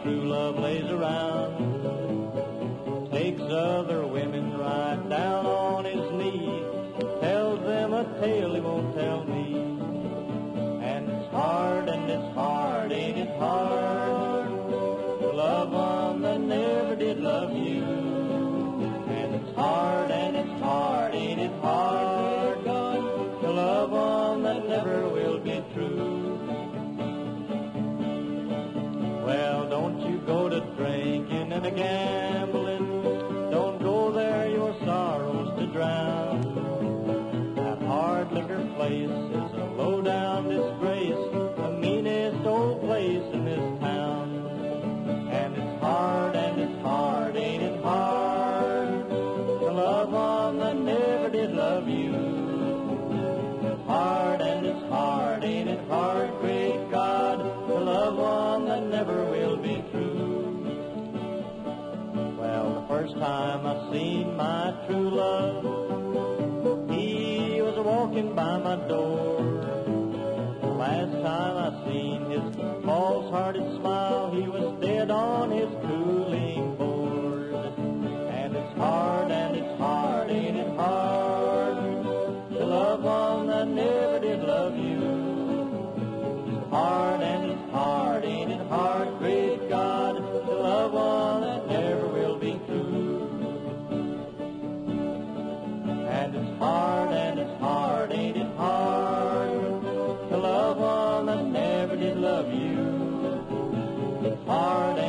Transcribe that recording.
true love lays around. Takes other women right down on his knees, tells them a tale he won't tell me. And it's hard, and it's hard, ain't it hard, to love one that never did love you. And it's hard, and it's hard, ain't it hard, God, to love one that never will be true. Well, don't you go to drinking and a gambling, don't go there your sorrows to drown. That hard liquor place is a low-down disgrace, the meanest old place in this town. And it's hard, ain't it hard, to love one that never did love you. It's hard, ain't it hard, great God, to love one that never will be true. Well, the first time I seen my true love, he was walking by my door. The last time I seen his false-hearted smile, he was dead on his cooling board. And it's hard, ain't it hard, to love one that never did love you. It's hard, ain't it hard, great God, to love one that never will be true. And it's hard, ain't it hard, to love one that never did love you. It's hard,